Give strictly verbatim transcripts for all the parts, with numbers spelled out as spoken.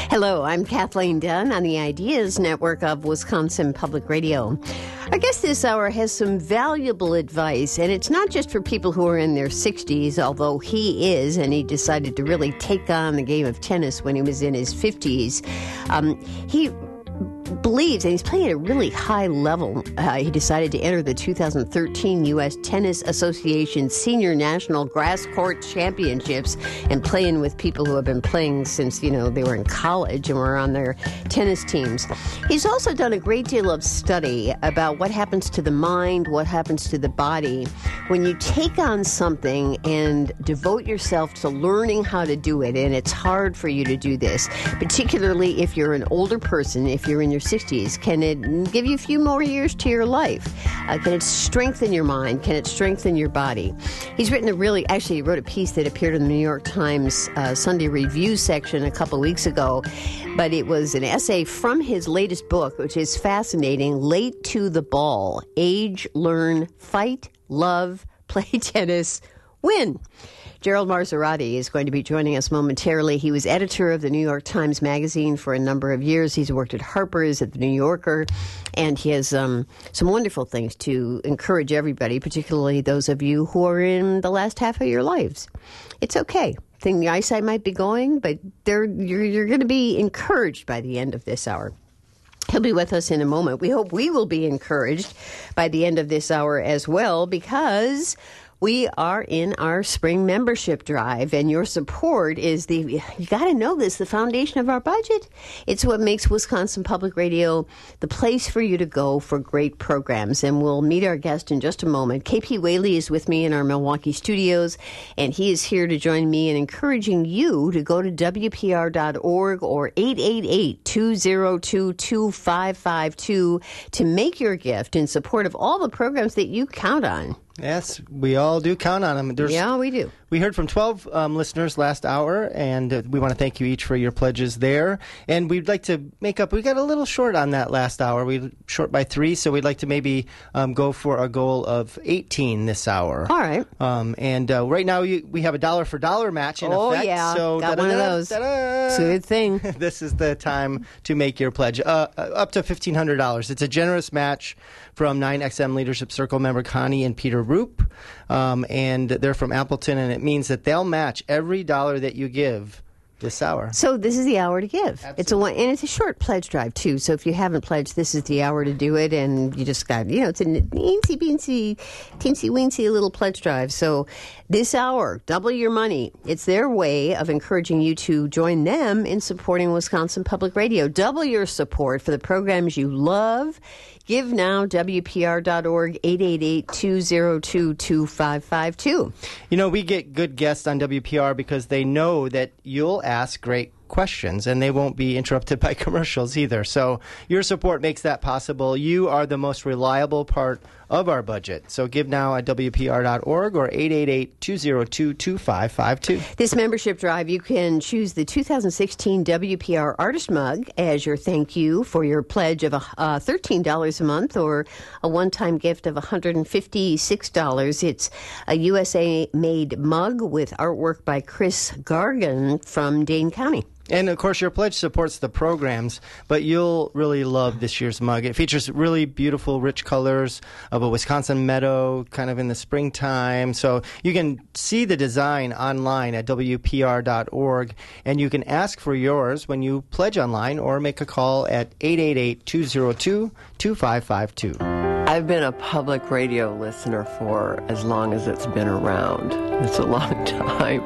Hello, I'm Kathleen Dunn on the Ideas Network of Wisconsin Public Radio. Our guest this hour has some valuable advice, and it's not just for people who are in their sixties, although he is, and he decided to really take on the game of tennis when he was in his fifties. Um, he believes, and he's playing at a really high level. Uh, he decided to enter the two thousand thirteen U S Tennis Association Senior National Grass Court Championships and playing with people who have been playing since, you know, they were in college and were on their tennis teams. He's also done a great deal of study about what happens to the mind, what happens to the body when you take on something and devote yourself to learning how to do it. And it's hard for you to do this, particularly if you're an older person, if you're in your sixties. Can it give you a few more years to your life? Uh, can it strengthen your mind? Can it strengthen your body? He's written a really, actually, he wrote a piece that appeared in the New York Times uh, Sunday Review section a couple weeks ago, but it was an essay from his latest book, which is fascinating, Late to the Ball, Age, Learn, Fight, Love, Play Tennis, Win. Gerald Marzorati is going to be joining us momentarily. He was editor of the New York Times Magazine for a number of years. He's worked at Harper's, at the New Yorker, and he has um, some wonderful things to encourage everybody, particularly those of you who are in the last half of your lives. It's okay. I think the eyesight might be going, but you're, you're going to be encouraged by the end of this hour. He'll be with us in a moment. We hope we will be encouraged by the end of this hour as well, because we are in our spring membership drive, and your support is the, you got to know this, the foundation of our budget. It's what makes Wisconsin Public Radio the place for you to go for great programs. And we'll meet our guest in just a moment. K P Whaley is with me in our Milwaukee studios, and he is here to join me in encouraging you to go to W P R dot org or eight eight eight, two oh two, two five five two to make your gift in support of all the programs that you count on. Yes, we all do count on them. There's, yeah, we do. We heard from twelve um, listeners last hour, and uh, we want to thank you each for your pledges there. And we'd like to make up, we got a little short on that last hour. We short by three, so we'd like to maybe um, go for a goal of eighteen this hour. All right. Um, and uh, right now you, we have a dollar for dollar match in oh, effect. Oh, yeah. So got one of those. It's a good thing. This is the time to make your pledge. Uh, up to fifteen hundred dollars. It's a generous match from nine X M Leadership Circle member Connie and Peter Roop. Um, and they're from Appleton, and it means that they'll match every dollar that you give this hour. So this is the hour to give. Absolutely. It's a one, and it's a short pledge drive too. So if you haven't pledged, this is the hour to do it. And you just got, you know, it's a teensy beensy, teensy weensy little pledge drive. So this hour, double your money. It's their way of encouraging you to join them in supporting Wisconsin Public Radio. Double your support for the programs you love. Give now, W P R dot org, eight eight eight, two oh two, two five five two. You know, we get good guests on W P R because they know that you'll ask great questions, and they won't be interrupted by commercials either. So your support makes that possible. You are the most reliable part of our budget. So give now at W P R dot org or eight eight eight, two oh two, two five five two. This membership drive, you can choose the two thousand sixteen W P R Artist Mug as your thank you for your pledge of uh, thirteen dollars a month, or a one-time gift of one hundred fifty-six dollars. It's a U S A-made mug with artwork by Chris Gargan from Dane County. And, of course, your pledge supports the programs, but you'll really love this year's mug. It features really beautiful, rich colors of a Wisconsin meadow, kind of in the springtime. So you can see the design online at W P R dot org, and you can ask for yours when you pledge online or make a call at eight eight eight, two oh two, two five five two. I've been a public radio listener for as long as it's been around. It's a long time.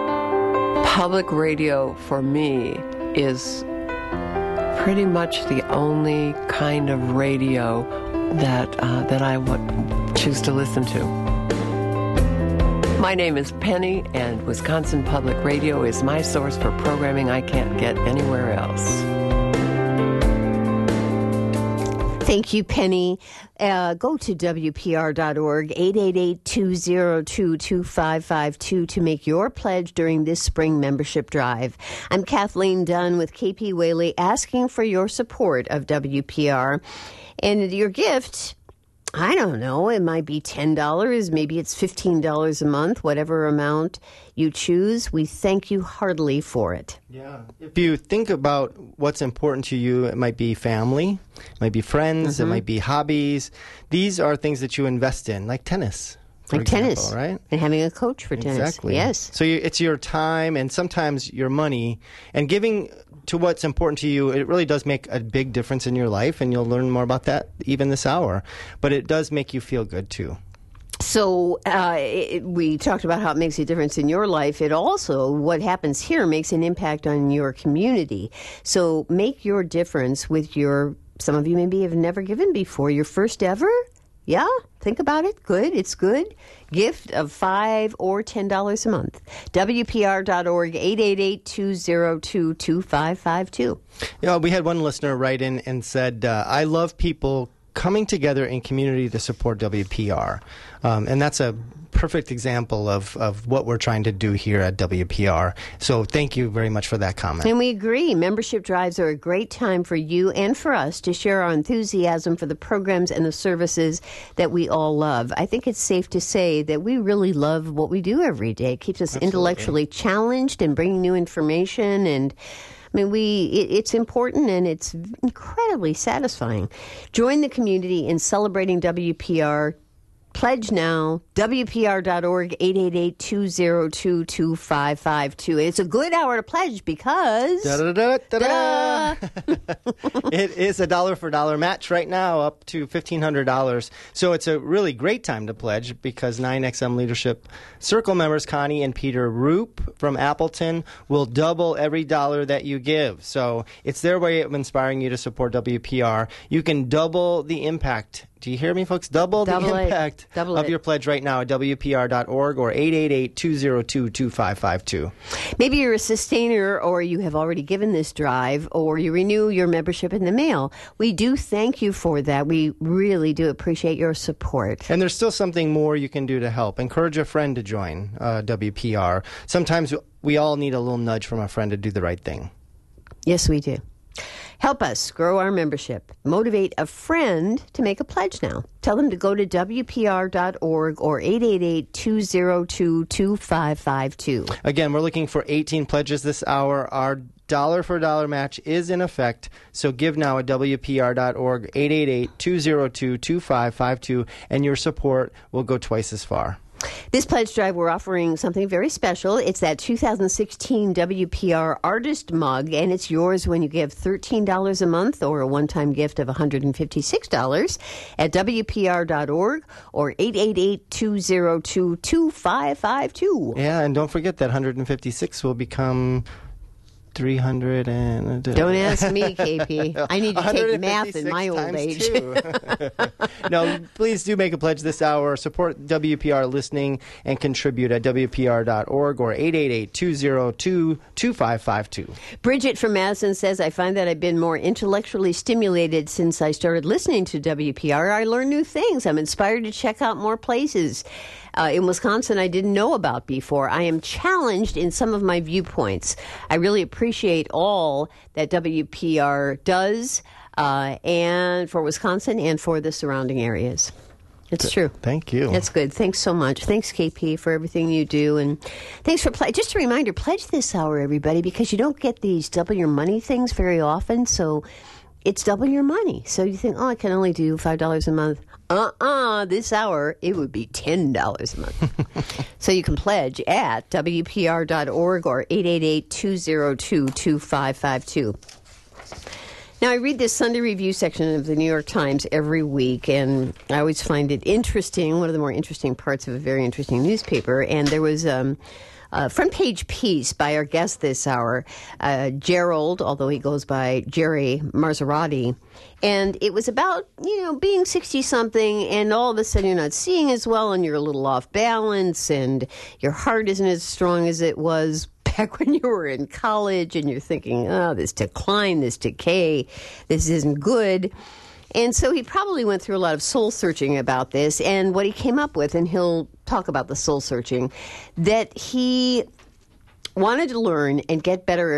Public radio, for me, is pretty much the only kind of radio that uh, that I would choose to listen to. My name is Penny, and Wisconsin Public Radio is my source for programming I can't get anywhere else. Thank you, Penny. Uh, go to W P R dot org, eight eight eight, two oh two, two five five two to make your pledge during this spring membership drive. I'm Kathleen Dunn with K P Whaley, asking for your support of W P R. And your gift I don't know. It might be ten dollars. Maybe it's fifteen dollars a month, whatever amount you choose. We thank you heartily for it. Yeah. If you think about what's important to you, it might be family, it might be friends, mm-hmm. it might be hobbies. These are things that you invest in, like tennis. Like example, tennis, right? And having a coach for tennis. Exactly. Yes. So you, it's your time and sometimes your money. And giving to what's important to you, it really does make a big difference in your life. And you'll learn more about that even this hour. But it does make you feel good, too. So uh, it, we talked about how it makes a difference in your life. It also, what happens here, makes an impact on your community. So make your difference with your, some of you maybe have never given before, your first ever. Yeah, think about it. Good. It's good. Gift of five or ten dollars a month. W P R dot org, eight eight eight, two zero two, two five five two. Yeah, we had one listener write in and said, uh, I love people coming together in community to support W P R. Um, and that's a perfect example of, of what we're trying to do here at W P R. So thank you very much for that comment. And we agree. Membership drives are a great time for you and for us to share our enthusiasm for the programs and the services that we all love. I think it's safe to say that we really love what we do every day. It keeps us Absolutely. intellectually challenged and bringing new information, and I mean, we it, it's important and it's incredibly satisfying. Join the community in celebrating W P R. Pledge now, W P R dot org, eight eight eight, two zero two, two five five two. It's a good hour to pledge because... Da-da-da-da-da-da. It is a dollar for dollar match right now, up to fifteen hundred dollars. So it's a really great time to pledge because nine X M Leadership Circle members Connie and Peter Roop from Appleton will double every dollar that you give. So it's their way of inspiring you to support W P R. You can double the impact. Do you hear me, folks? Double, Double the it. impact Double of it. your pledge right now at W P R dot org or eight eight eight, two zero two, two five five two. Maybe you're a sustainer or you have already given this drive or you renew your membership in the mail. We do thank you for that. We really do appreciate your support. And there's still something more you can do to help. Encourage a friend to join uh, W P R. Sometimes we all need a little nudge from a friend to do the right thing. Yes, we do. Help us grow our membership. Motivate a friend to make a pledge now. Tell them to go to W P R dot org or eight eight eight, two zero two, two five five two. Again, we're looking for eighteen pledges this hour. Our dollar for dollar match is in effect, so give now at W P R dot org, eight eight eight, two zero two, two five five two, and your support will go twice as far. This pledge drive, we're offering something very special. It's that two thousand sixteen W P R Artist Mug, and it's yours when you give thirteen dollars a month or a one-time gift of one hundred fifty-six dollars at W P R dot org or eight eight eight, two zero two, two five five two. Yeah, and don't forget that one hundred fifty-six will become three hundred and... Don't ask me, K P. I need to take math in my old age. No, please do make a pledge this hour. Support W P R listening and contribute at W P R dot org or eight eight eight, two zero two, two five five two. Bridget from Madison says, I find that I've been more intellectually stimulated since I started listening to W P R. I learn new things. I'm inspired to check out more places uh, in Wisconsin I didn't know about before. I am challenged in some of my viewpoints. I really appreciate all that W P R does uh, and for Wisconsin and for the surrounding areas. It's true. Thank you. That's good. Thanks so much. Thanks, K P, for everything you do. And thanks for pledge. Just a reminder, pledge this hour, everybody, because you don't get these double your money things very often. So it's double your money. So you think, oh, I can only do five dollars a month. Uh-uh. This hour, it would be ten dollars a month. So you can pledge at W P R dot org or eight eight eight, two zero two, two five five two. Now, I read this Sunday Review section of the New York Times every week, and I always find it interesting, one of the more interesting parts of a very interesting newspaper. And there was um, a front page piece by our guest this hour, uh, Gerald, although he goes by Jerry Marzorati. And it was about, you know, being sixty-something, and all of a sudden you're not seeing as well, and you're a little off balance, and your heart isn't as strong as it was back when you were in college, and you're thinking, oh, this decline, this decay, this isn't good. And so he probably went through a lot of soul searching about this, and what he came up with, and he'll talk about the soul searching, that he wanted to learn and get better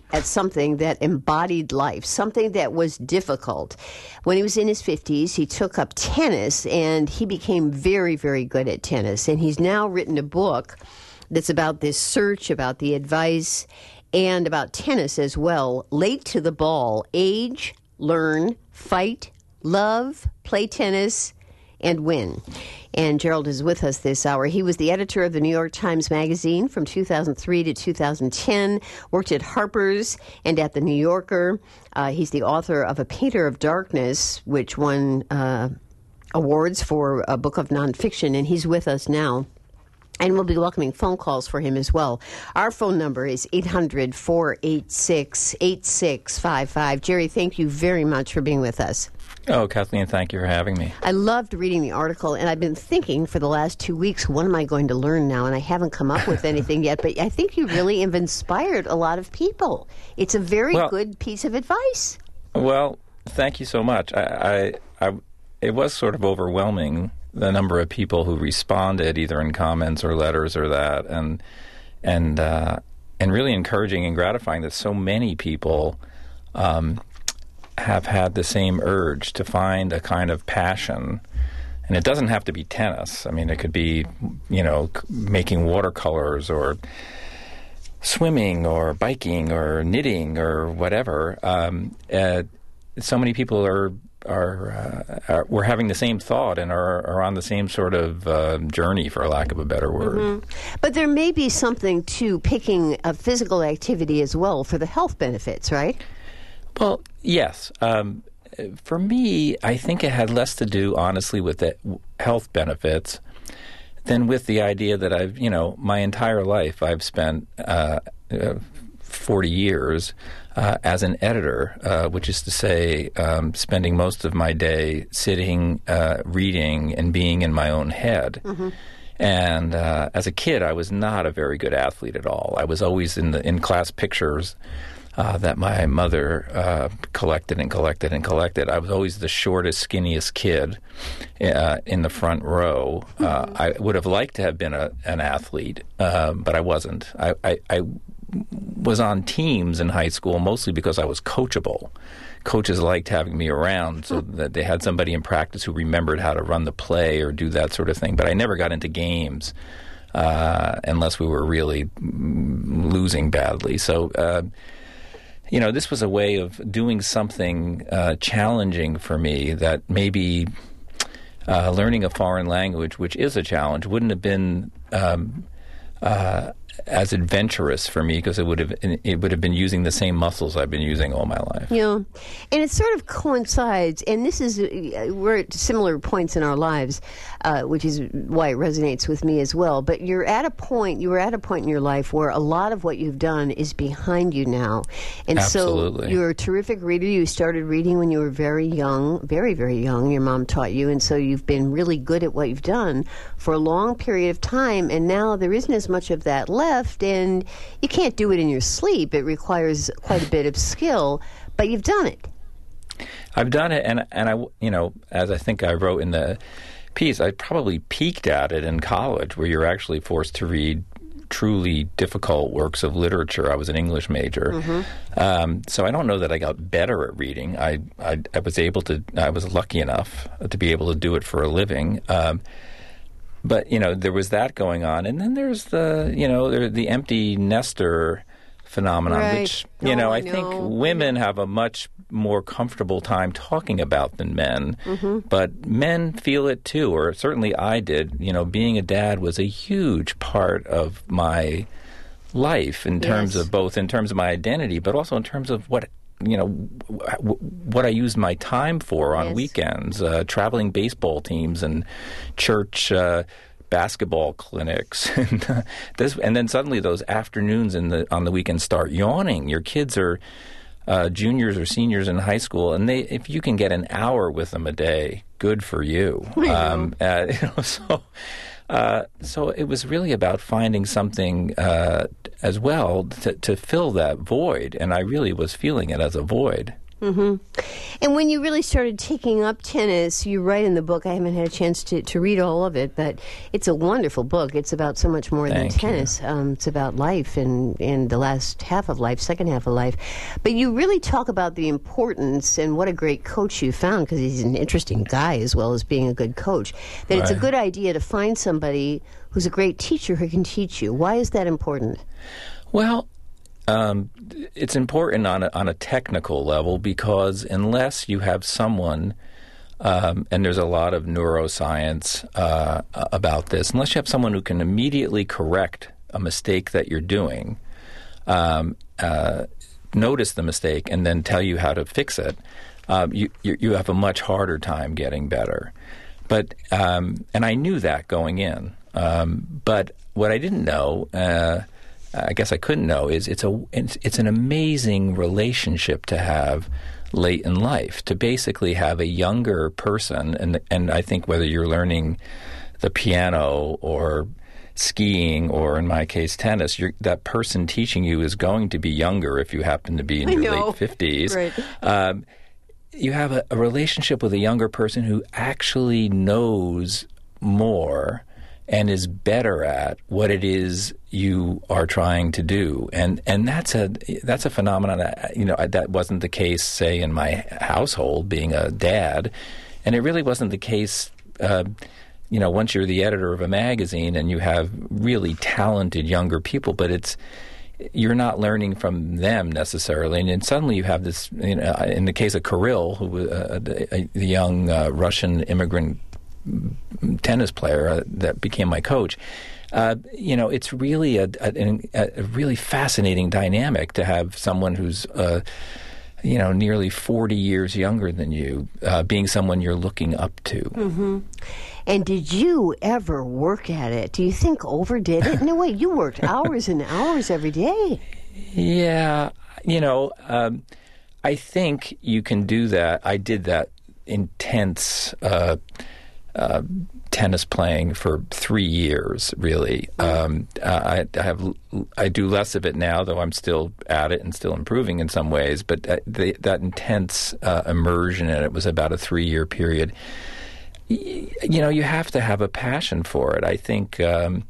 at something that embodied life, something that was difficult. When he was in his fifties, he took up tennis, and he became very, very good at tennis. And he's now written a book that's about this search, about the advice, and about tennis as well. Late to the Ball: Age, Learn, Fight, Love, Play Tennis, and Win. And Gerald is with us this hour. He was the editor of the New York Times Magazine from two thousand three to two thousand ten, worked at Harper's and at the New Yorker. Uh, he's the author of A Painter of Darkness, which won uh, awards for a book of nonfiction, and he's with us now. And we'll be welcoming phone calls for him as well. Our phone number is eight hundred, four eight six, eight six five five. Jerry, thank you very much for being with us. Oh, Kathleen, thank you for having me. I loved reading the article, and I've been thinking for the last two weeks, what am I going to learn now? And I haven't come up with anything yet, but I think you really have inspired a lot of people. It's a very well, good piece of advice. Well, thank you so much. I, I, I, it was sort of overwhelming, the number of people who responded, either in comments or letters or that, and and uh, and really encouraging and gratifying that so many people um, have had the same urge to find a kind of passion. And it doesn't have to be tennis. I mean, it could be, you know, making watercolors or swimming or biking or knitting or whatever. Um, uh, so many people are are, uh, are we're having the same thought and are, are on the same sort of uh, journey, for lack of a better word. Mm-hmm. But there may be something to picking a physical activity as well for the health benefits, right? Well, yes. Um, for me, I think it had less to do, honestly, with the health benefits than with the idea that I've, you know, my entire life I've spent uh, uh, forty years uh, as an editor, uh, which is to say um, spending most of my day sitting, uh, reading, and being in my own head. Mm-hmm. And uh, as a kid, I was not a very good athlete at all. I was always in the in-class pictures Uh, that my mother uh, collected and collected and collected. I was always the shortest, skinniest kid uh, in the front row. Uh, mm-hmm. I would have liked to have been a, an athlete, uh, but I wasn't. I, I, I was on teams in high school mostly because I was coachable. Coaches liked having me around so mm-hmm. that they had somebody in practice who remembered how to run the play or do that sort of thing. But I never got into games uh, unless we were really losing badly. So uh You know, this was a way of doing something uh, challenging for me that maybe uh, learning a foreign language, which is a challenge, wouldn't have been um, uh, as adventurous for me because it would have it would have been using the same muscles I've been using all my life. Yeah, and it sort of coincides, and this is, we're at similar points in our lives, uh, which is why it resonates with me as well. But you're at a point, you were at a point in your life where a lot of what you've done is behind you now. And Absolutely. So you're a terrific reader. You started reading when you were very young, very, very young. Your mom taught you, and so you've been really good at what you've done for a long period of time, and now there isn't as much of that left, and you can't do it in your sleep. It requires quite a bit of skill, but you've done it. I've done it, and and I, you know, as I think I wrote in the piece, I probably peaked at it in college, where you're actually forced to read truly difficult works of literature. I was an English major, mm-hmm. um, so I don't know that I got better at reading. I, I I was able to. I was lucky enough to be able to do it for a living. Um, But, you know, there was that going on. And then there's the, you know, there, the empty nester phenomenon, right. which, you no, know, I no. think women have a much more comfortable time talking about than men. Mm-hmm. But men feel it too, or certainly I did. You know, being a dad was a huge part of my life in terms yes. of both in terms of my identity, but also in terms of what you know, w- what I used my time for on yes. weekends, uh, traveling baseball teams and church uh, basketball clinics. and, uh, this, and then suddenly those afternoons in the, on the weekend start yawning. Your kids are uh, juniors or seniors in high school, and they if you can get an hour with them a day, good for you. Um, uh, you know, so... Uh, so it was really about finding something uh, as well to, to fill that void, and I really was feeling it as a void. Mm-hmm. And when you really started taking up tennis, you write in the book, I haven't had a chance to, to read all of it, but it's a wonderful book. It's about so much more Thank than tennis. Um, it's about life and, and the last half of life, second half of life. But you really talk about the importance and what a great coach you found, because he's an interesting guy as well as being a good coach, that Right. it's a good idea to find somebody who's a great teacher who can teach you. Why is that important? Well, um, it's important on a, on a technical level because unless you have someone, um, and there's a lot of neuroscience uh, about this, unless you have someone who can immediately correct a mistake that you're doing, um, uh, notice the mistake, and then tell you how to fix it, uh, you, you you have a much harder time getting better. But um, and I knew that going in, um, but what I didn't know. Uh, I guess I couldn't know is it's a it's, it's an amazing relationship to have late in life, to basically have a younger person, and and I think whether you're learning the piano or skiing or in my case tennis, you're, that person teaching you is going to be younger if you happen to be in I your know. late fifties. Right. Um, you have a, a relationship with a younger person who actually knows more and is better at what it is you are trying to do, and and that's a that's a phenomenon that, you know, that wasn't the case, say, in my household, being a dad, and it really wasn't the case. Uh, you know, once you're the editor of a magazine and you have really talented younger people, but it's you're not learning from them necessarily, and then suddenly you have this. You know, in the case of Kirill, who was a, a, a young uh, Russian immigrant tennis player uh, that became my coach. Uh, you know, it's really a, a, a really fascinating dynamic to have someone who's, uh, you know, nearly forty years younger than you, uh, being someone you're looking up to. Mm-hmm. And did you ever work at it? Do you think overdid it? No way, you worked hours and hours every day. Yeah, you know, um, I think you can do that. I did that intense uh Uh, tennis playing for three years, really. Um, I, I have I do less of it now, though I'm still at it and still improving in some ways. But that, the, that intense uh, immersion in it was about a three-year period. Y- you know, you have to have a passion for it. I think um,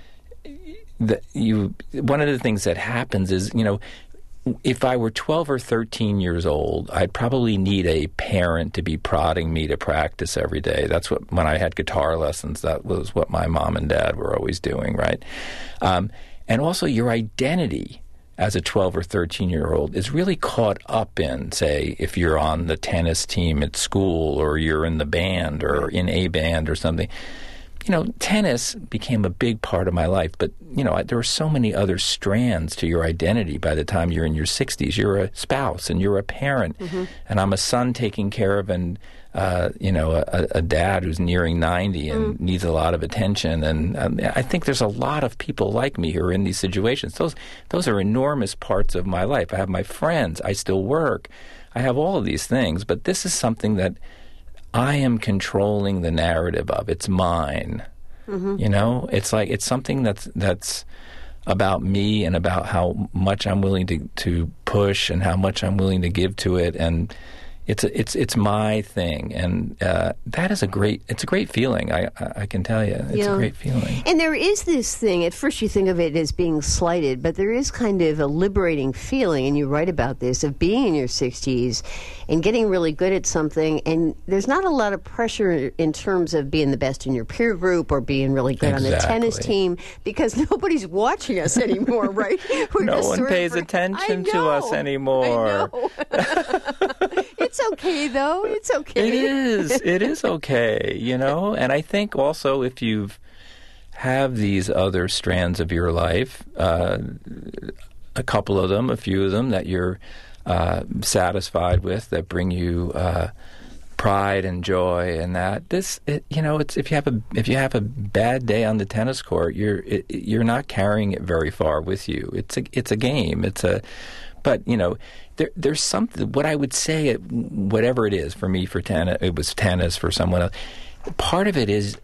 that you. One of the things that happens is, you know, if I were twelve or thirteen years old, I'd probably need a parent to be prodding me to practice every day. That's what, when I had guitar lessons, that was what my mom and dad were always doing, right? Um, and also your identity as a twelve or thirteen-year-old is really caught up in, say, if you're on the tennis team at school or you're in the band or in a band or something. You know, tennis became a big part of my life, but, you know, there are so many other strands to your identity by the time you're in your sixties. You're a spouse and you're a parent, mm-hmm. and I'm a son taking care of and, uh, you know, a, a dad who's nearing ninety and mm. needs a lot of attention. And um, I think there's a lot of people like me who are in these situations. Those, those are enormous parts of my life. I have my friends. I still work. I have all of these things, but this is something that I am controlling the narrative of. It's mine. Mm-hmm. You know, it's like it's something that's that's about me and about how much I'm willing to, to push and how much I'm willing to give to it, and it's a, it's it's my thing, and uh, that is a great it's a great feeling. I I, I can tell you, it's yeah. a great feeling. And there is this thing. At first, you think of it as being slighted, but there is kind of a liberating feeling, and you write about this, of being in your sixties and getting really good at something. And there's not a lot of pressure in terms of being the best in your peer group or being really good exactly. on the tennis team, because nobody's watching us anymore, right? We're no just one sort of pays re- attention I to know. us anymore. I know. It's okay, though. It's okay. It is. It is okay, you know? And I think also if you've have these other strands of your life, uh, a couple of them, a few of them that you're uh, satisfied with, that bring you uh, pride and joy, and that this, it, you know, it's if you have a if you have a bad day on the tennis court, you're it, you're not carrying it very far with you. It's a it's a game. It's a, but you know. There, there's something. What I would say, whatever it is for me, for tennis, it was tennis for someone else. Part of it is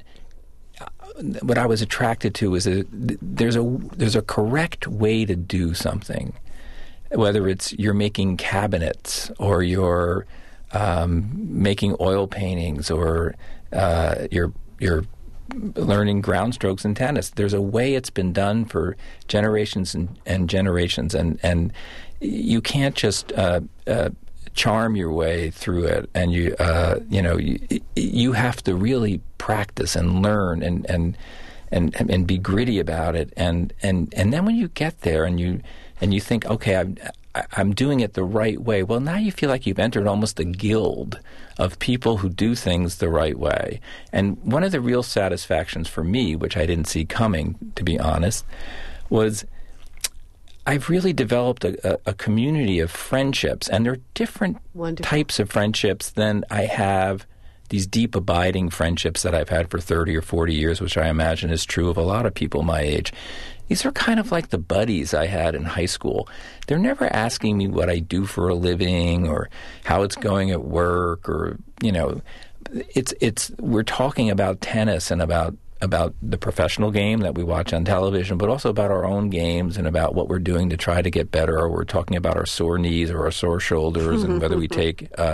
what I was attracted to is a, there's a there's a correct way to do something, whether it's you're making cabinets or you're um, making oil paintings or uh, you're you're learning ground strokes in tennis. There's a way it's been done for generations and, and generations, and and you can't just uh, uh, charm your way through it. And you uh, you know you, you have to really practice and learn and and and and be gritty about it. And and and then when you get there and you and you think, okay, I'm I'm doing it the right way. Well, now you feel like you've entered almost a guild of people who do things the right way. And one of the real satisfactions for me, which I didn't see coming, to be honest, was I've really developed a, a, a community of friendships. And they're different Wonderful. types of friendships than I have these deep, abiding friendships that I've had for thirty or forty years, which I imagine is true of a lot of people my age. These are kind of like the buddies I had in high school. They're never asking me what I do for a living or how it's going at work, or, you know, it's it's we're talking about tennis and about about the professional game that we watch on television, but also about our own games and about what we're doing to try to get better. Or we're talking about our sore knees or our sore shoulders and whether we take uh,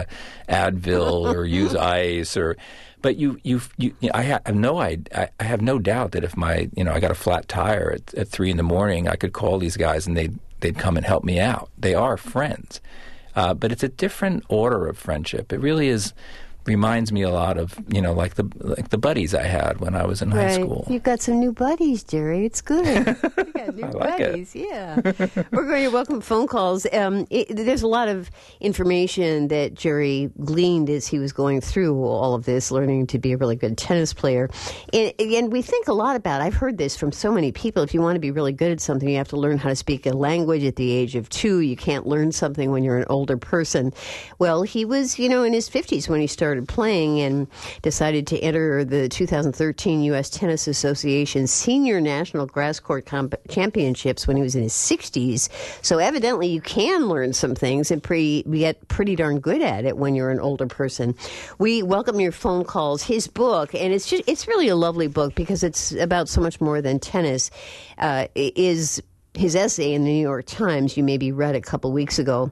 Advil or use ice or. But you, you, you, I have no, I, I have no doubt that if my, you know, I got a flat tire at, at three in the morning, I could call these guys and they'd they'd come and help me out. They are friends, uh, but it's a different order of friendship. It really is. Reminds me a lot of, you know, like the like the buddies I had when I was in right. high school. You've got some new buddies, Jerry. It's good. You got new I like buddies. it. Yeah. We're going to welcome phone calls. Um, it, there's a lot of information that Jerry gleaned as he was going through all of this, learning to be a really good tennis player. And, and we think a lot about, I've heard this from so many people, if you want to be really good at something, you have to learn how to speak a language at the age of two. You can't learn something when you're an older person. Well, he was, you know, in his fifties when he started playing and decided to enter the two thousand thirteen U S Tennis Association Senior National Grass Court Comp- Championships when he was in his sixties. So evidently you can learn some things and pre- get pretty darn good at it when you're an older person. We welcome your phone calls. His book, and it's just it's really a lovely book because it's about so much more than tennis, uh, is his essay in the New York Times. You maybe read a couple weeks ago.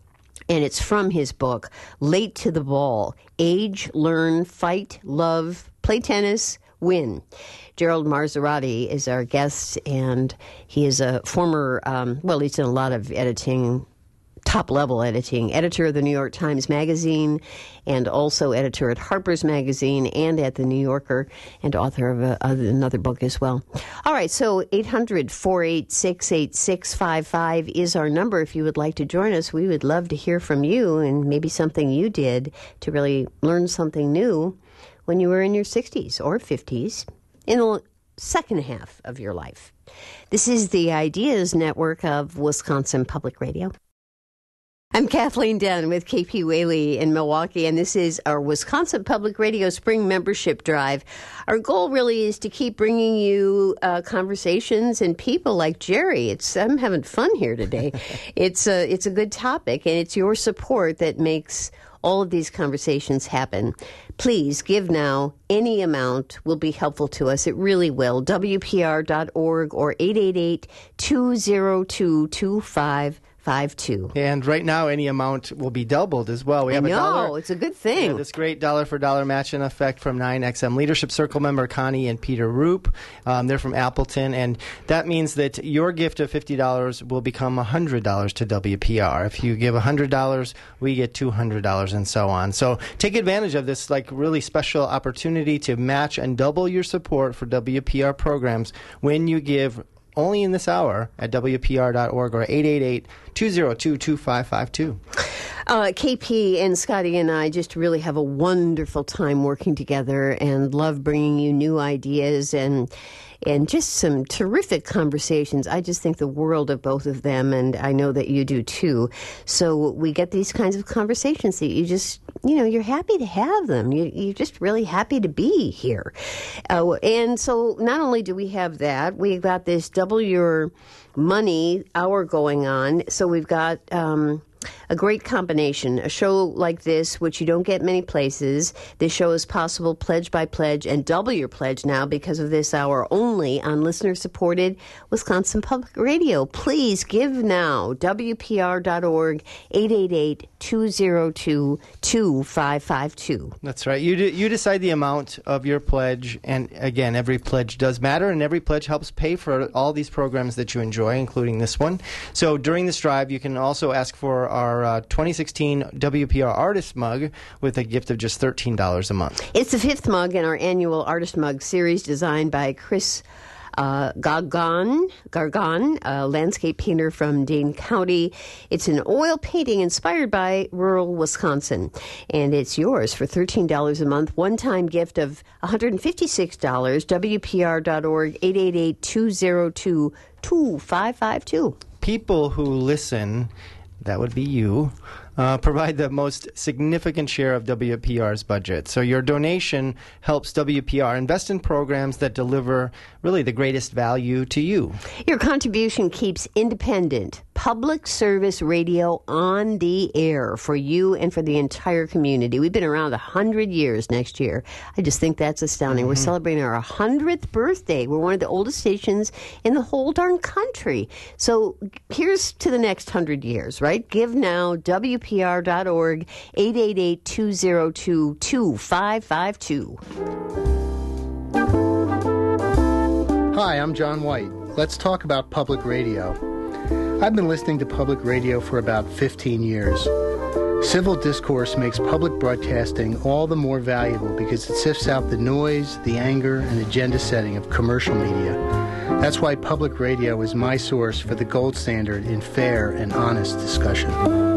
And it's from his book, Late to the Ball, Age, Learn, Fight, Love, Play Tennis, Win. Gerald Marzorati is our guest, and he is a former, um, well, he's done a lot of editing, top-level editing, editor of the New York Times Magazine, and also editor at Harper's Magazine and at The New Yorker, and author of, a, of another book as well. All right, so eight hundred, four eight six, eight six five five is our number. If you would like to join us, we would love to hear from you and maybe something you did to really learn something new when you were in your sixties or fifties in the second half of your life. This is the Ideas Network of Wisconsin Public Radio. I'm Kathleen Dunn with K P Whaley in Milwaukee, and this is our Wisconsin Public Radio Spring Membership Drive. Our goal really is to keep bringing you uh, conversations and people like Jerry. It's I'm having fun here today. it's a it's a good topic, and it's your support that makes all of these conversations happen. Please give now. Any amount will be helpful to us. It really will. W P R dot org or eight eight eight, two zero two, two five five two. And right now, any amount will be doubled as well. We have I a know, dollar. it's a good thing. We have this great dollar for dollar match in effect from nine X M Leadership Circle member Connie and Peter Roop. Um, they're from Appleton, and that means that your gift of fifty dollars will become one hundred dollars to W P R. If you give one hundred dollars, we get two hundred dollars, and so on. So take advantage of this like really special opportunity to match and double your support for W P R programs when you give only in this hour at W P R dot org or eight eight eight, two zero two, two five five two. Uh, K P and Scotty and I just really have a wonderful time working together and love bringing you new ideas and and just some terrific conversations. I just think the world of both of them, and I know that you do too. So we get these kinds of conversations that you just, you know, you're happy to have them. You, you're just really happy to be here. Uh, and so not only do we have that, we've got this Double Your Money hour going on. So we've got um, A great combination. A show like this, which you don't get many places. This show is possible pledge by pledge, and double your pledge now because of this hour only on listener-supported Wisconsin Public Radio. Please give now. W P R dot org, eight eight eight, two zero two, two five five two. That's right. You de- you decide the amount of your pledge, and again, every pledge does matter, and every pledge helps pay for all these programs that you enjoy, including this one. So during this drive, you can also ask for our uh, twenty sixteen W P R Artist Mug with a gift of just thirteen dollars a month. It's the fifth mug in our annual Artist Mug series designed by Chris Uh, Gargan, Gargan, a landscape painter from Dane County. It's an oil painting inspired by rural Wisconsin, and it's yours for thirteen dollars a month. One-time gift of one hundred fifty-six dollars. W P R dot org, eight eight eight, two zero two, two five five two. People who listen, that would be you, uh, provide the most significant share of W P R's budget. So your donation helps W P R invest in programs that deliver really the greatest value to you. Your contribution keeps independent public service radio on the air for you and for the entire community. We've been around one hundred years next year. I just think that's astounding. Mm-hmm. We're celebrating our one hundredth birthday. We're one of the oldest stations in the whole darn country. So here's to the next one hundred years, right? Give now, W P R dot org, eight eight eight, two zero two, two five five two. Hi, I'm John White. Let's talk about public radio. I've been listening to public radio for about fifteen years. Civil discourse makes public broadcasting all the more valuable because it sifts out the noise, the anger, and agenda setting of commercial media. That's why public radio is my source for the gold standard in fair and honest discussion.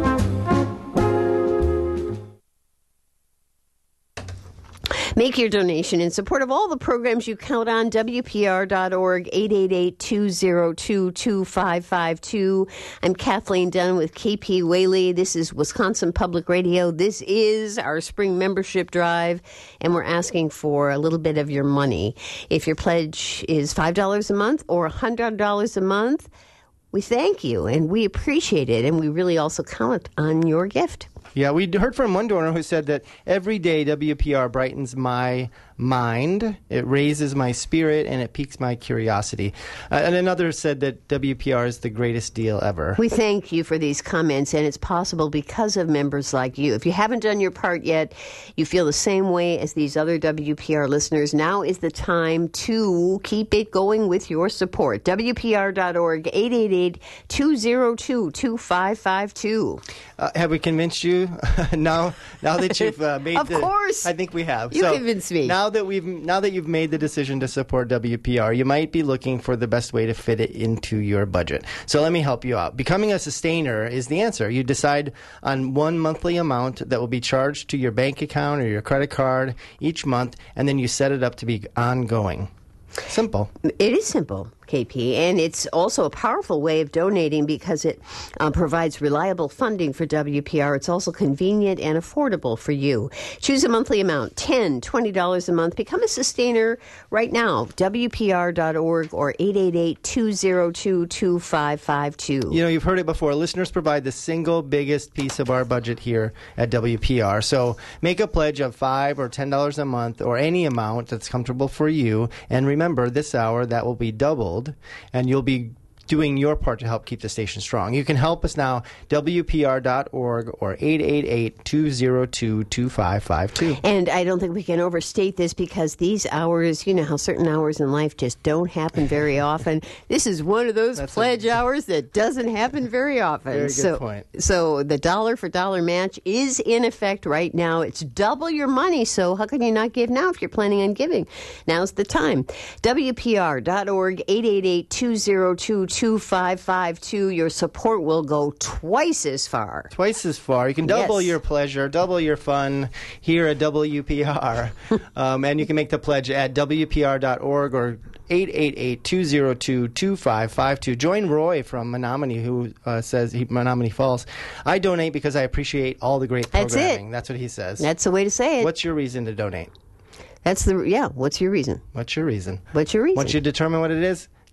Make your donation in support of all the programs you count on. W P R dot org, eight eight eight, two zero two, two five five two. I'm Kathleen Dunn with K P Whaley. This is Wisconsin Public Radio. This is our spring membership drive, and we're asking for a little bit of your money. If your pledge is five dollars a month or one hundred dollars a month, we thank you, and we appreciate it, and we really also count on your gift. Yeah, we heard from one donor who said that every day W P R brightens my mind, it raises my spirit, and it piques my curiosity. Uh, and another said that W P R is the greatest deal ever. We thank you for these comments, and it's possible because of members like you. If you haven't done your part yet, you feel the same way as these other W P R listeners, now is the time to keep it going with your support. W P R dot org, eight eight eight, two zero two, two five five two. Uh, have we convinced you? now, now that you've uh, made of the... Of course. I think we have. You so convinced me. Now that we've now that you've made the decision to support W P R, you might be looking for the best way to fit it into your budget. So let me help you out. Becoming a sustainer is the answer. You decide on one monthly amount that will be charged to your bank account or your credit card each month, and then you set it up to be ongoing. Simple. It is simple, K P, and it's also a powerful way of donating because it uh, provides reliable funding for W P R. It's also convenient and affordable for you. Choose a monthly amount, ten dollars, twenty dollars a month. Become a sustainer right now, W P R dot org or eight eight eight, two zero two, two five five two. You know, you've heard it before. Listeners provide the single biggest piece of our budget here at W P R. So make a pledge of five dollars or ten dollars a month or any amount that's comfortable for you. And remember, this hour, that will be doubled, and you'll be doing your part to help keep the station strong. You can help us now, W P R dot org or eight eight eight, two zero two, two five five two. And I don't think we can overstate this because these hours, you know how certain hours in life just don't happen very often. This is one of those That's pledge a, hours that doesn't happen very often. Very good so, point. So the dollar for dollar match is in effect right now. It's double your money, so how can you not give now if you're planning on giving? Now's the time. W P R dot org, eight eight eight, two zero two, two five five two. Your support will go twice as far. Twice as far. You can double Yes. your pleasure, double your fun here at W P R. um, and you can make the pledge at W P R dot org or eight eight eight, two zero two, two five five two. Join Roy from Menominee, who uh, says, he, Menominee Falls, I donate because I appreciate all the great That's programming. it. That's what he says. That's the way to say it. What's your reason to donate? That's the, yeah, what's your reason? What's your reason? What's your reason? Once you determine what it is,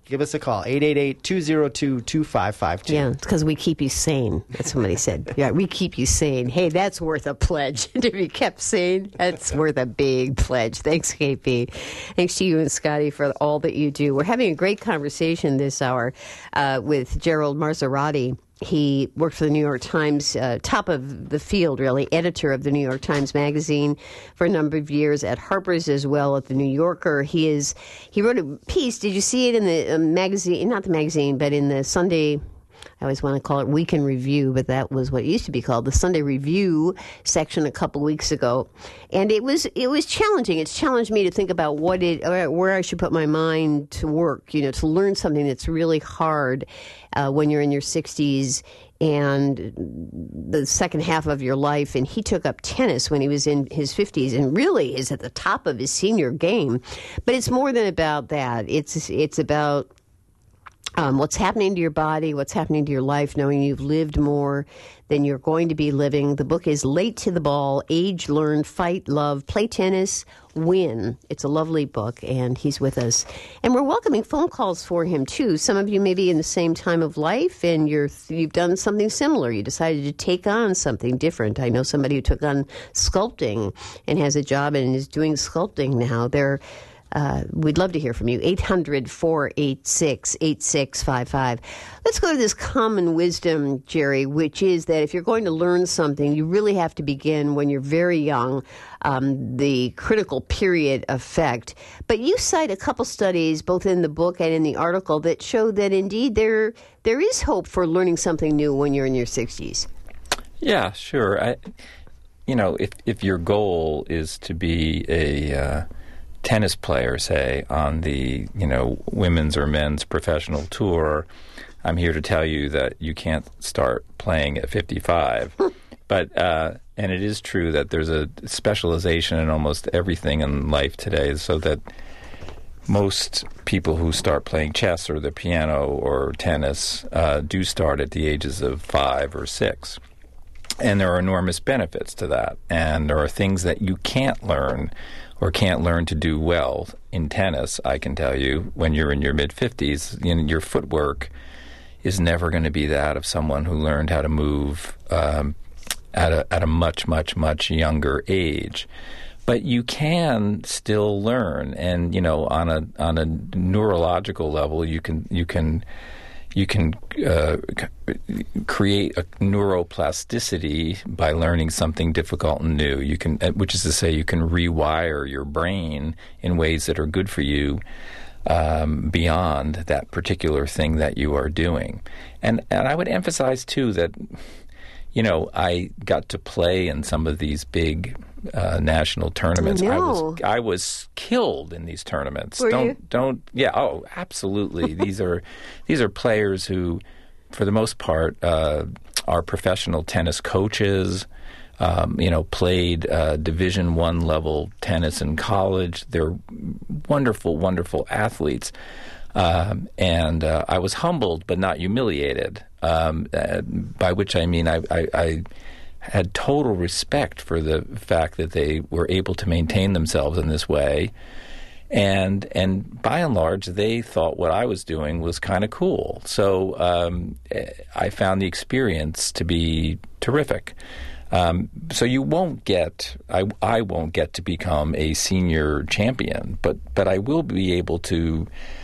give us a call, eight eight eight, two oh two, two five five two. Yeah, it's because we keep you sane. That's somebody said. Yeah, we keep you sane. Hey, that's worth a pledge. To be kept sane, that's worth a big pledge. Thanks, K P. Thanks to you and Scotty for all that you do. We're having a great conversation this hour uh, with Gerald Marzorati. He worked for the New York Times, uh, top of the field, really, editor of the New York Times Magazine for a number of years, at Harper's as well, at the New Yorker. He is he wrote a piece. Did you see it in the uh, magazine? Not the magazine, but in the Sunday. I always want to call it Week in Review, but that was what it used to be called, the Sunday Review section a couple weeks ago. And it was it was challenging. It's challenged me to think about what it, where I should put my mind to work, you know, to learn something that's really hard uh, when you're in your sixties and the second half of your life. And he took up tennis when he was in his fifties and really is at the top of his senior game. But it's more than about that. It's it's about Um, what's happening to your body, what's happening to your life, knowing you've lived more than you're going to be living. The book is Late to the Ball, Age, Learn, Fight, Love, Play Tennis, Win. It's a lovely book, and he's with us. And we're welcoming phone calls for him, too. Some of you may be in the same time of life, and you're, you've done something similar. You decided to take on something different. I know somebody who took on sculpting and has a job and is doing sculpting now. They're Uh, we'd love to hear from you. eight hundred, four eight six, eight six five five. Let's go to this common wisdom, Jerry, which is that if you're going to learn something, you really have to begin when you're very young, um, the critical period effect. But you cite a couple studies, both in the book and in the article, that show that indeed there there is hope for learning something new when you're in your sixties. Yeah, sure. I, you know, if if your goal is to be a uh, tennis player, say, on the, you know, women's or men's professional tour, I'm here to tell you that you can't start playing at fifty-five. But, uh, and it is true that there's a specialization in almost everything in life today, so that most people who start playing chess or the piano or tennis uh, do start at the ages of five or six. And there are enormous benefits to that. And there are things that you can't learn or can't learn to do well in tennis, I can tell you, when you're in your mid-fifties. You know, your footwork is never going to be that of someone who learned how to move um, at a at a much, much, much younger age. But you can still learn, and you know, on a on a neurological level, you can you can you can uh, c- create a neuroplasticity by learning something difficult and new. You can, which is to say, you can rewire your brain in ways that are good for you um, beyond that particular thing that you are doing. And and I would emphasize too that, you know, I got to play in some of these big uh, national tournaments. I, I was I was killed in these tournaments. Were don't you? don't yeah. Oh, absolutely. these are these are players who, for the most part, uh, are professional tennis coaches. Um, you know, played uh, Division One level tennis in college. They're wonderful, wonderful athletes. Um, and uh, I was humbled but not humiliated, um, uh, by which I mean I, I, I had total respect for the fact that they were able to maintain themselves in this way. And and by and large, they thought what I was doing was kind of cool. So um, I found the experience to be terrific. Um, so you won't get, I, I won't get to become a senior champion, but, but I will be able to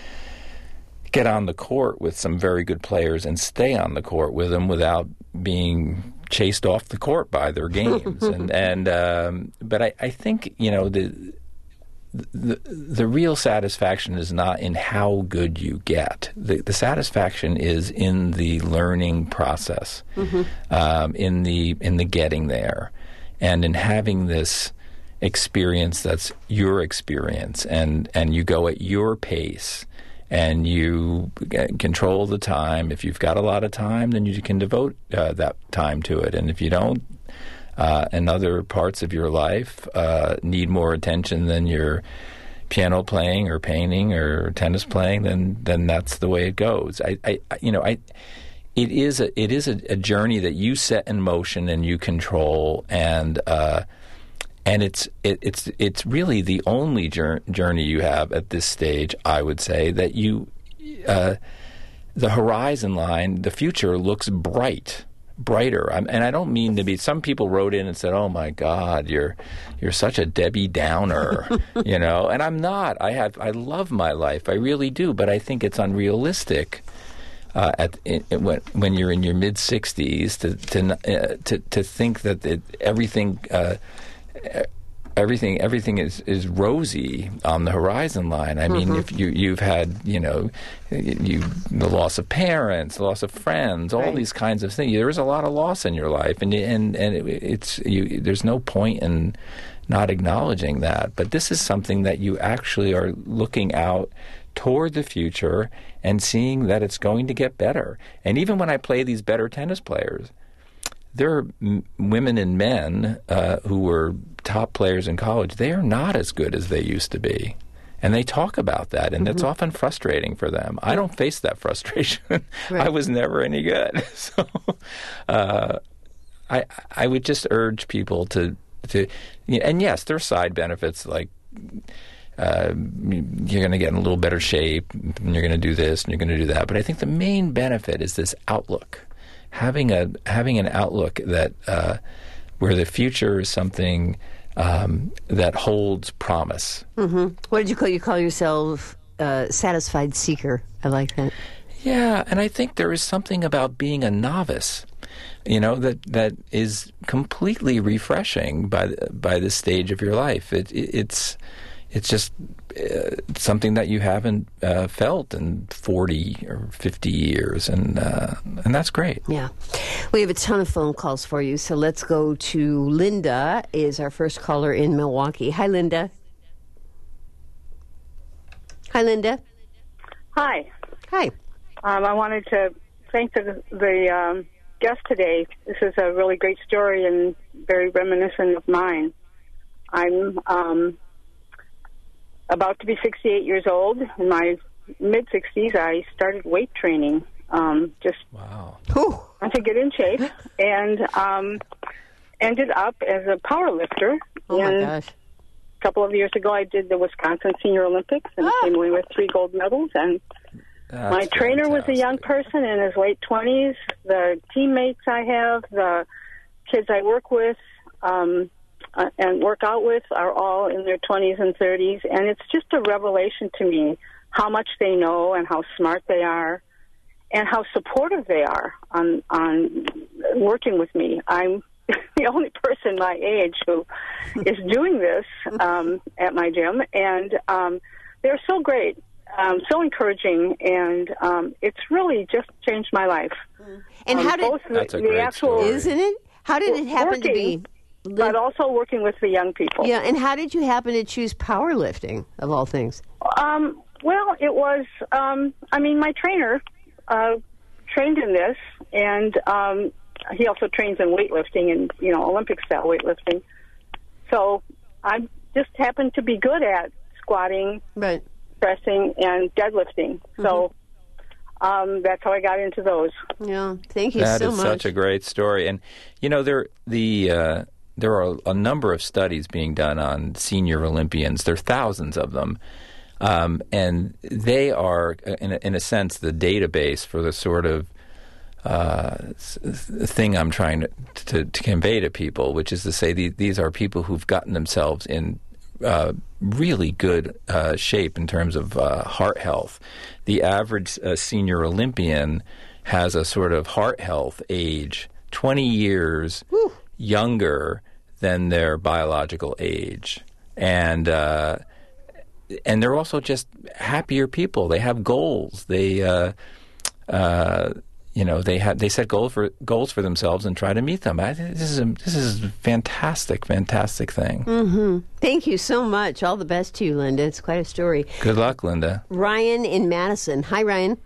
get on the court with some very good players and stay on the court with them without being chased off the court by their games. and and um, but I, I think, you know, the, the the real satisfaction is not in how good you get. The, the satisfaction is in the learning process, mm-hmm. um, in the in the getting there, and in having this experience that's your experience, and, and you go at your pace. And you control the time. If you've got a lot of time, then you can devote uh, that time to it. And if you don't, uh, and other parts of your life uh, need more attention than your piano playing or painting or tennis playing, then then that's the way it goes. I, I you know, I it is a it is a, a journey that you set in motion and you control, and. Uh, And it's it, it's it's really the only journey you have at this stage, I would say, that you uh, the horizon line, the future looks bright. brighter. I'm, and I don't mean to be, some people wrote in and said, oh my God, you're you're such a Debbie Downer, you know, and I'm not. I have, I love my life. I really do, but I think it's unrealistic uh, at in, when, when you're in your mid-sixties to to, uh, to to think that it, everything uh, everything everything is, is rosy on the horizon line. I mean, mm-hmm. if you you've had, you know, you the loss of parents, the loss of friends, all right. these kinds of things. There is a lot of loss in your life, and and and it, it's you. There's no point in not acknowledging that. But this is something that you actually are looking out toward the future and seeing that it's going to get better. And even when I play these better tennis players, there are m- women and men uh, who were top players in college. They are not as good as they used to be. And they talk about that, and mm-hmm. it's often frustrating for them. I don't face that frustration. Right. I was never any good. So uh, I I would just urge people to, to you know, and yes, there are side benefits like uh, you're going to get in a little better shape, and you're going to do this, and you're going to do that. But I think the main benefit is this outlook. Having a having an outlook that uh, where the future is something um, that holds promise. Mm-hmm. What did you call you call yourself? Uh, satisfied seeker. I like that. Yeah, and I think there is something about being a novice, you know, that that is completely refreshing by by this stage of your life. It, it, it's it's just uh, something that you haven't uh, felt in forty or fifty years, and uh, and that's great. Yeah. We have a ton of phone calls for you, so let's go to Linda, is our first caller in Milwaukee. Hi, Linda. Hi, Linda. Hi. Hi. Um, I wanted to thank the, the um, guest today. This is a really great story and very reminiscent of mine. I'm... Um, about to be sixty-eight years old. In my mid-sixties, I started weight training, um, just wow. to get in shape, and um, ended up as a power lifter. Oh, and my gosh. A couple of years ago, I did the Wisconsin Senior Olympics and ah. came away with three gold medals. And That's my trainer fantastic. was a young person in his late twenties. The teammates I have, the kids I work with, um, Uh, and work out with are all in their twenties and thirties, and it's just a revelation to me how much they know and how smart they are and how supportive they are on on working with me. I'm the only person my age who is doing this um, at my gym, and um, they're so great, um, so encouraging, and um, it's really just changed my life. And um, how did... That's a the great actual, story. Isn't it? How did it happen working, to be... But also working with the young people. Yeah, and how did you happen to choose powerlifting, of all things? Um, well, it was, um, I mean, my trainer uh, trained in this, and um, he also trains in weightlifting and, you know, Olympic-style weightlifting. So I just happened to be good at squatting, right. pressing, and deadlifting. Mm-hmm. So um, that's how I got into those. Yeah, thank you that so much. much. That is such a great story. And, you know, there the... Uh, There are a number of studies being done on senior Olympians. There are thousands of them. Um, and they are, in a, in a sense, the database for the sort of uh, thing I'm trying to, to, to convey to people, which is to say these, these are people who've gotten themselves in uh, really good uh, shape in terms of uh, heart health. The average uh, senior Olympian has a sort of heart health age twenty years Whew. Younger than their biological age, and uh, and they're also just happier people. They have goals. They uh, uh, you know they have they set goals for goals for themselves and try to meet them. I, this is a, this is a fantastic, fantastic thing. Mm-hmm. Thank you so much. All the best to you, Linda. It's quite a story. Good luck, Linda. Ryan in Madison. Hi, Ryan.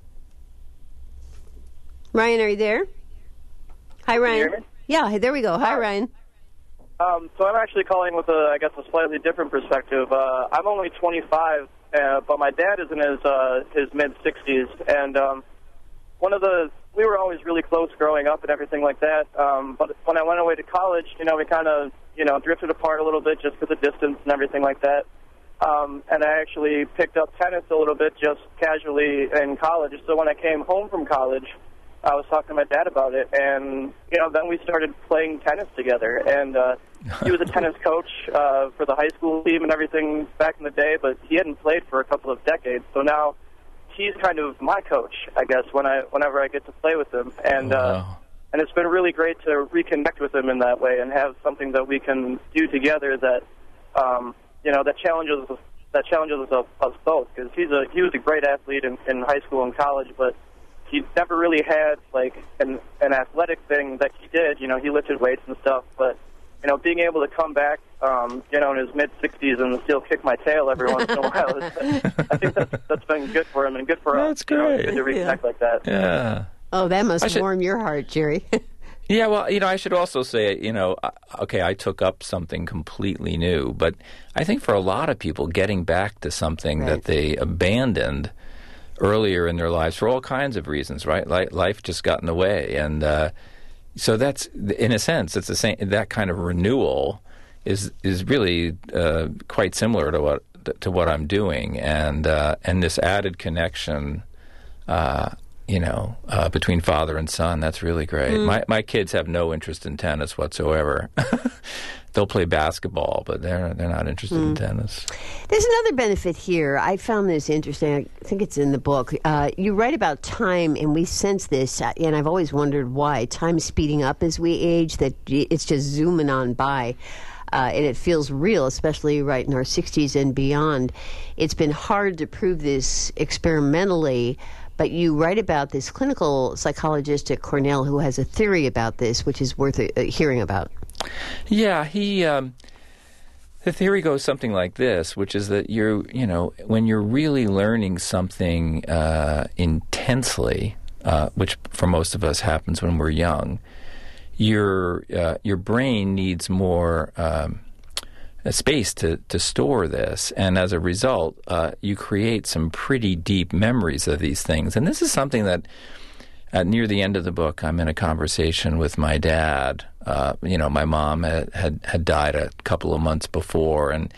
Ryan, are you there? Hi, Ryan. Yeah, there we go. Hi, Ryan. Um, so I'm actually calling with, a, I guess, a slightly different perspective. Uh, I'm only twenty-five, uh, but my dad is in his uh, his mid-sixties, and um, one of the we were always really close growing up and everything like that. Um, but when I went away to college, you know, we kind of you know drifted apart a little bit just because of distance and everything like that. Um, and I actually picked up tennis a little bit just casually in college. So when I came home from college, I was talking to my dad about it, and you know, then we started playing tennis together. And uh, he was a tennis coach uh, for the high school team and everything back in the day, but he hadn't played for a couple of decades. So now he's kind of my coach, I guess, when I whenever I get to play with him. And wow. uh, and it's been really great to reconnect with him in that way and have something that we can do together that um, you know that challenges us, that challenges us, us both. Because he's a he was a great athlete in, in high school and college, but he never really had like an an athletic thing that he did. You know, he lifted weights and stuff, but you know, being able to come back, um, you know, in his mid sixties and still kick my tail every once in a while, I think that's that's been good for him and good for us. That's great. You know, it's good to reconnect Yeah. like that. Yeah. Oh, that must should- warm your heart, Jerry. Yeah, well, you know, I should also say, you know, uh, okay, I took up something completely new, but I think for a lot of people, getting back to something Right. that they abandoned earlier in their lives for all kinds of reasons, right? Li- Life just got in the way, and uh, so that's, in a sense, it's the same. That kind of renewal is is really uh, quite similar to what to what I'm doing, and uh, and this added connection. Uh, You know, uh, between father and son, that's really great. Mm. My my kids have no interest in tennis whatsoever. They'll play basketball, but they're they're not interested Mm. in tennis. There's another benefit here. I found this interesting. I think it's in the book. Uh, you write about time, and we sense this, uh, and I've always wondered why. Time speeding up as we age, that it's just zooming on by. Uh, and it feels real, especially right in our sixties and beyond. It's been hard to prove this experimentally, but you write about this clinical psychologist at Cornell who has a theory about this, which is worth uh, hearing about. Yeah, he. Um, the theory goes something like this, which is that you're, you know, when you're really learning something uh, intensely, uh, which for most of us happens when we're young, your uh, your brain needs more um, space to, to store this, and as a result, uh, you create some pretty deep memories of these things. And this is something that, uh, near the end of the book, I'm in a conversation with my dad. Uh, you know, my mom had, had, had died a couple of months before, and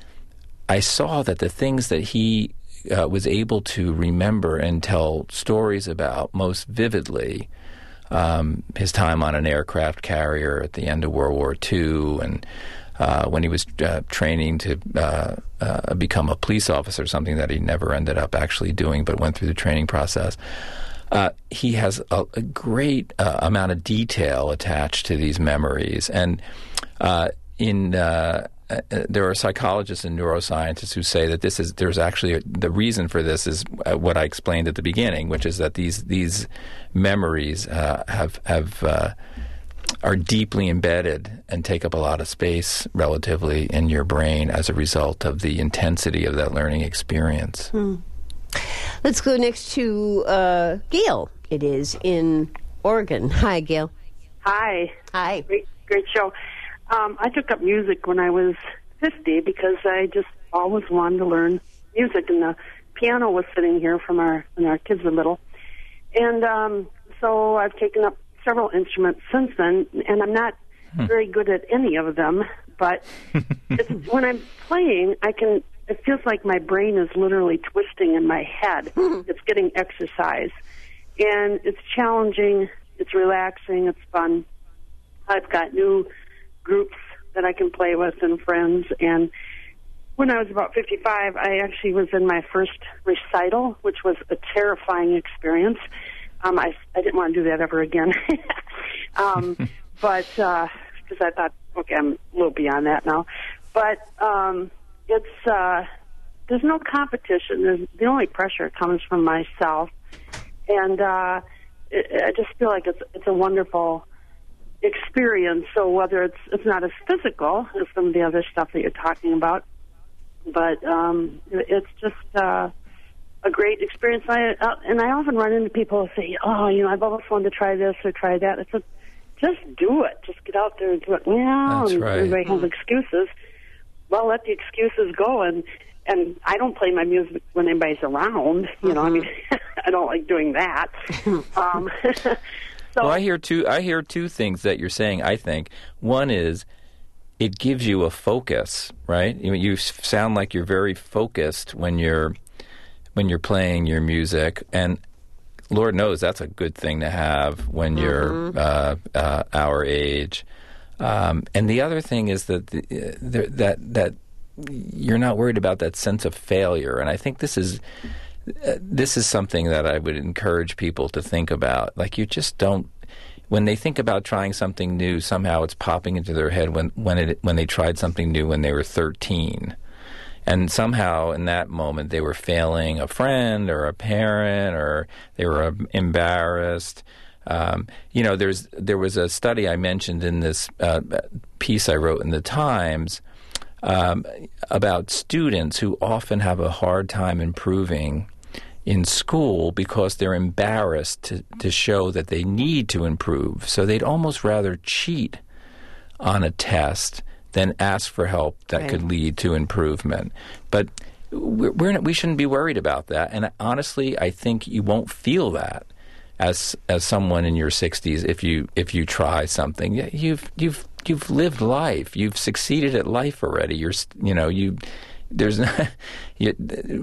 I saw that the things that he uh, was able to remember and tell stories about most vividly, um, his time on an aircraft carrier at the end of World War Two, and Uh, when he was uh, training to uh, uh, become a police officer, something that he never ended up actually doing, but went through the training process. Uh, he has a, a great uh, amount of detail attached to these memories, and uh, in uh, uh, there are psychologists and neuroscientists who say that this is there's actually a, the reason for this is uh, what I explained at the beginning, which is that these these memories uh, have have. Uh, are deeply embedded and take up a lot of space relatively in your brain as a result of the intensity of that learning experience. Hmm. Let's go next to uh, Gail. It is in Oregon. Hi, Gail. Hi. Hi. Great, great show. Um, I took up music when I was fifty because I just always wanted to learn music, and the piano was sitting here from our when our kids were little. And um, so I've taken up several instruments since then, and I'm not hmm. very good at any of them, but it's, when I'm playing, I can, it feels like my brain is literally twisting in my head. It's getting exercise, and it's challenging, it's relaxing, it's fun. I've got new groups that I can play with and friends, and when I was about fifty-five, I actually was in my first recital, which was a terrifying experience. Um, I, I didn't want to do that ever again. um, but, because uh, I thought, okay, I'm a little beyond that now. But um, it's, uh, there's no competition. There's, the only pressure comes from myself. And uh, it, I just feel like it's, it's a wonderful experience. So whether it's, it's not as physical as some of the other stuff that you're talking about, but um, it, it's just... Uh, a great experience. I, uh, and I often run into people who say, oh, you know, I've always wanted to try this or try that. I said, just do it. Just get out there and do it. Well, That's and right. everybody has excuses. Well, let the excuses go. And, and I don't play my music when anybody's around. You mm-hmm. know, I mean, I don't like doing that. um, so, well, I hear two. I hear two things that you're saying. I think one is it gives you a focus, right? You, you sound like you're very focused when you're when you're playing your music, and Lord knows that's a good thing to have when mm-hmm. you're uh, uh, our age. Um, and the other thing is that the, the, that that you're not worried about that sense of failure. And I think this is uh, this is something that I would encourage people to think about. Like, you just don't. When they think about trying something new, somehow it's popping into their head when when it when they tried something new when they were thirteen. And somehow in that moment they were failing a friend or a parent, or they were uh, embarrassed. Um, you know, there's there was a study I mentioned in this uh, piece I wrote in the Times um, about students who often have a hard time improving in school because they're embarrassed to, to show that they need to improve. So they'd almost rather cheat on a test than ask for help that right. could lead to improvement. But we're, we're not, we shouldn't be worried about that. And honestly, I think you won't feel that as as someone in your sixties if you if you try something. You've you've you've lived life. You've succeeded at life already. You're you know you. There's not, you,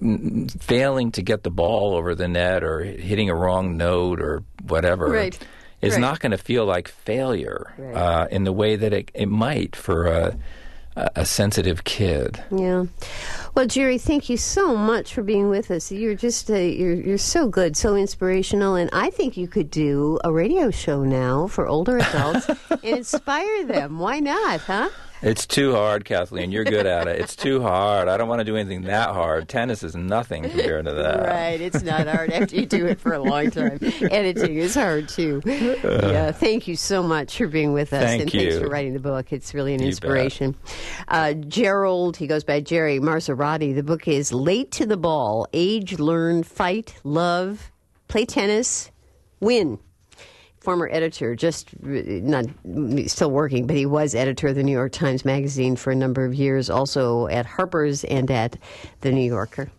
failing to get the ball over the net or hitting a wrong note or whatever right. is right. not going to feel like failure right. uh, in the way that it, it might for a, a sensitive kid. Yeah. Well, Jerry, thank you so much for being with us. You're just uh, you're you're so good, so inspirational, and I think you could do a radio show now for older adults and inspire them. Why not, huh? It's too hard, Kathleen. You're good at it. It's too hard. I don't want to do anything that hard. Tennis is nothing compared to that. Right. It's not hard after you do it for a long time. Editing is hard, too. Uh, yeah. Thank you so much for being with us. Thank and you. thanks for writing the book. It's really an You inspiration. Uh, Gerald, he goes by Jerry Marzorati. The book is Late to the Ball: Age, Learn, Fight, Love, Play Tennis, Win. Former editor, just not still working, but he was editor of the New York Times Magazine for a number of years, also at Harper's and at The New Yorker.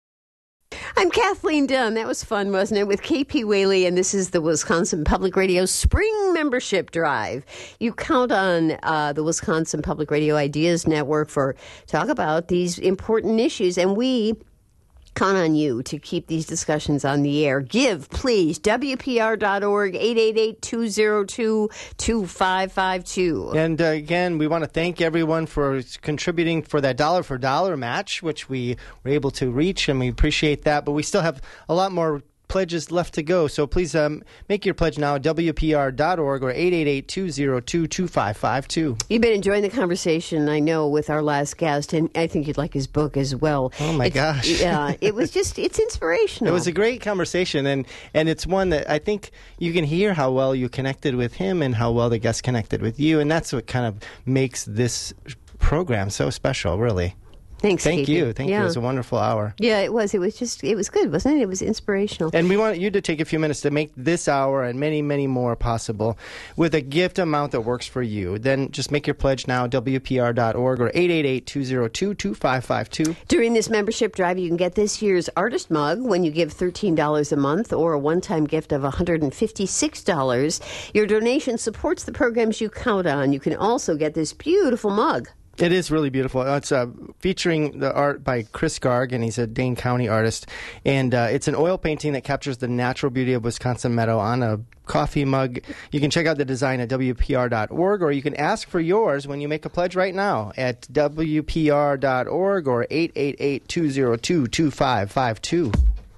I'm Kathleen Dunn. That was fun, wasn't it? With K P Whaley, and this is the Wisconsin Public Radio Spring Membership Drive. You count on uh, the Wisconsin Public Radio Ideas Network for talk about these important issues, and we count on you to keep these discussions on the air. Give, please, W P R dot org, eight eight eight, two zero two, two five five two. And uh, again, we want to thank everyone for contributing for that dollar for dollar match, which we were able to reach, and we appreciate that. But we still have a lot more pledges left to go, so please um, make your pledge now at W P R dot org or eight eight eight, two zero two, two five five two. You've been enjoying the conversation, I know, with our last guest, and I think you'd like his book as well. Oh, my it's, gosh. Yeah, it was just, it's inspirational. It was a great conversation, and, and it's one that I think you can hear how well you connected with him and how well the guest connected with you, and that's what kind of makes this program so special, really. Thanks, Thank Katie. you. Thank yeah. you. It was a wonderful hour. Yeah, it was. It was just, it was good, wasn't it? It was inspirational. And we want you to take a few minutes to make this hour and many, many more possible with a gift amount that works for you. Then just make your pledge now, W P R dot org or eight eight eight, two zero two, two five five two. During this membership drive, you can get this year's artist mug when you give thirteen dollars a month or a one-time gift of one hundred fifty-six dollars. Your donation supports the programs you count on. You can also get this beautiful mug. It is really beautiful. It's uh, featuring the art by Chris Garg, and he's a Dane County artist. And uh, it's an oil painting that captures the natural beauty of Wisconsin meadow on a coffee mug. You can check out the design at W P R dot org, or you can ask for yours when you make a pledge right now at W P R dot org or eight eight eight, two zero two, two five five two.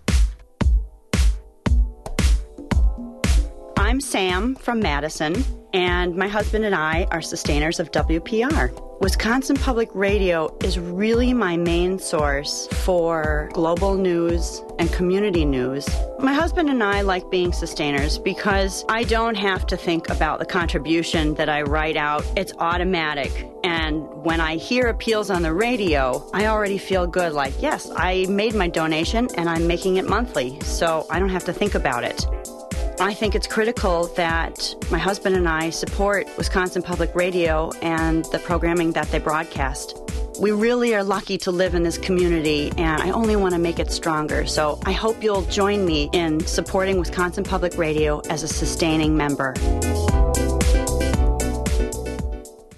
I'm Sam from Madison, and my husband and I are sustainers of W P R. Wisconsin Public Radio is really my main source for global news and community news. My husband and I like being sustainers because I don't have to think about the contribution that I write out. It's automatic. And when I hear appeals on the radio, I already feel good, like, yes, I made my donation and I'm making it monthly, so I don't have to think about it. I think it's critical that my husband and I support Wisconsin Public Radio and the programming that they broadcast. We really are lucky to live in this community, and I only want to make it stronger. So I hope you'll join me in supporting Wisconsin Public Radio as a sustaining member.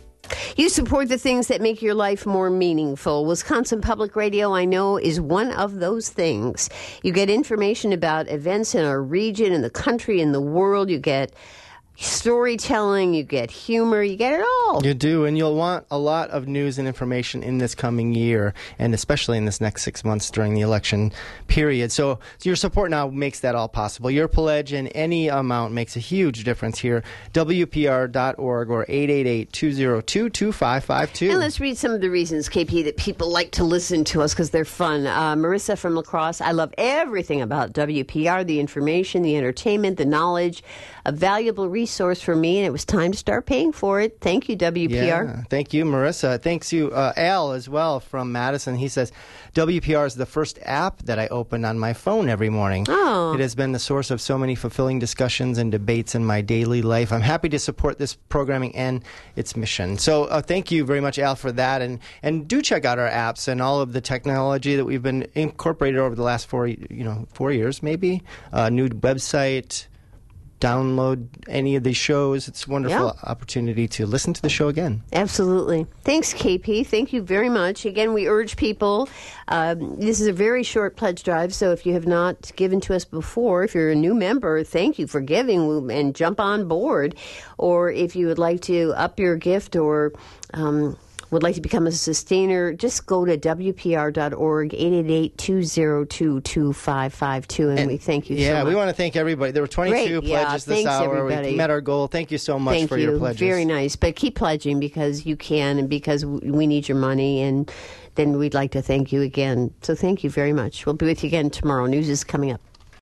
You support the things that make your life more meaningful. Wisconsin Public Radio, I know, is one of those things. You get information about events in our region, in the country, in the world. You get storytelling, you get humor, you get it all. You do, and you'll want a lot of news and information in this coming year, and especially in this next six months during the election period. So, so your support now makes that all possible. Your pledge in any amount makes a huge difference here. W P R dot org or eight eight eight, two zero two, two five five two. And let's read some of the reasons, K P, that people like to listen to us because they're fun. Uh, Marissa from La Crosse, I love everything about W P R, the information, the entertainment, the knowledge, a valuable resource for me, and it was time to start paying for it. Thank you, W P R. Yeah, thank you, Marissa. Thanks you, uh, Al, as well, from Madison. He says, W P R is the first app that I open on my phone every morning. Oh. It has been the source of so many fulfilling discussions and debates in my daily life. I'm happy to support this programming and its mission. So uh, thank you very much, Al, for that. And, and do check out our apps and all of the technology that we've been incorporated over the last four, you know, four years, maybe. Uh, new website. Download any of these shows. It's a wonderful yeah. opportunity to listen to the show again. Absolutely. Thanks, K P. Thank you very much. Again, we urge people, um, this is a very short pledge drive, so if you have not given to us before, if you're a new member, thank you for giving and jump on board. Or if you would like to up your gift or um, would like to become a sustainer, just go to W P R dot org, eight eight eight, two zero two, two five five two, and, and we thank you yeah, so much. Yeah, we want to thank everybody. There were twenty-two Great. pledges yeah, this thanks, hour. Everybody. We met our goal. Thank you so much thank for you. your pledges. Very nice. But keep pledging because you can and because we need your money, and then we'd like to thank you again. So thank you very much. We'll be with you again tomorrow. News is coming up.